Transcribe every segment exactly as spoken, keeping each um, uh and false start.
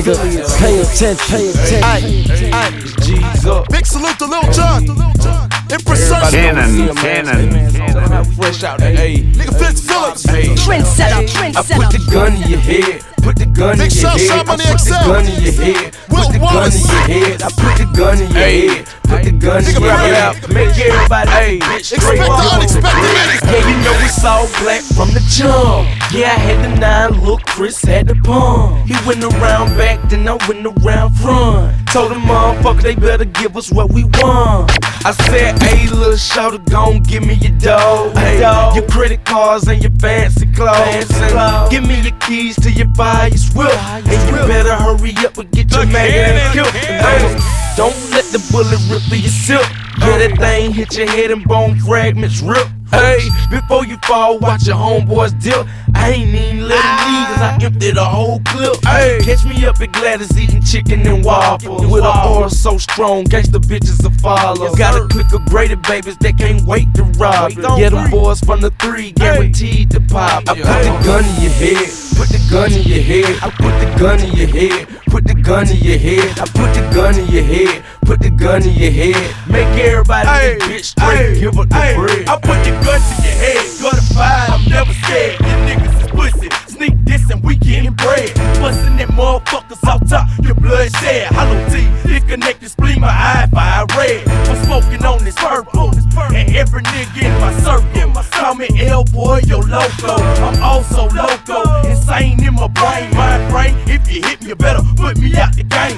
nigga. Pay attention, pay attention. Ay, G's up. Big salute to Lil Jon. Impressive. Cannon, Cannon. Fresh out there. Hey, Nigga Fitz Phillips. Trendsetter, I put the trendsetter. gun in your head. Put the gun in Big your South head. Side I Money put the X L. gun in your head. Will Put the gun Wallace. in your head. I put the gun in your head. Put the gun in Nigga, your bring it head. out. Make everybody hey, straight Expect the up. unexpected, niggas. Yeah, you know it's all black from the jump. Yeah, I had the nine, look, Chris had the pump. He went around back, then I went around front. Told them motherfucker they better give us what we want. I said, hey, little shawty, gon' give me your dough. Hey, your credit cards and your fancy clothes. And give me your keys to your fire whip. And you better hurry up and get your man killed. Hey, don't let the bullet rip through your silk. Yeah, that thing hit your head and bone fragments rip. Hey, before you fall, watch your homeboys dip. I ain't even let him leave, cause I emptied the whole clip. Hey, catch me up at Gladys eating chicken and waffles. With an aura so strong, gangsta bitches will follow. Got a clique of graded babies that can't wait to rob it. Yeah, them boys from the three, guaranteed to pop. I put the gun in your head, put the gun in your head. I put the gun in your head, put the gun in your head. I put the gun in your head, put the gun in your head. Make everybody in this bitch straight, give her the bread. I put the gun to your head, gutter fired, I'm never scared. You niggas is pussy, sneak this and we getting bread. Bustin' that motherfuckers off top, your blood shed. Hollow T, disconnected, spleen, my eye fire red. I'm smoking on this purple, and every nigga in my circle call me L-boy, yo loco. I'm also loco, insane in my brain, mind brain. If you hit me, you better put me out the game.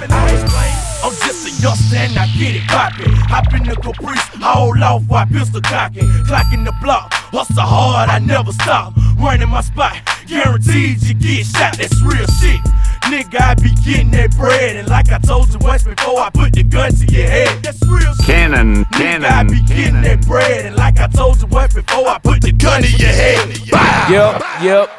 I'm just a youngster and I get it poppin'. Hop in the Caprice, haul off while pistol cockin'. Clockin' the block, hustle hard, I never stop. Running my spot, guaranteed you get shot, that's real shit. Nigga, I be getting that bread. And like I told you once before, I put the gun to your head. That's real shit. Cannon, Nigga, I be Cannon, getting that bread. And like I told you once before, I put the gun to your head. Bow. Yep, yep,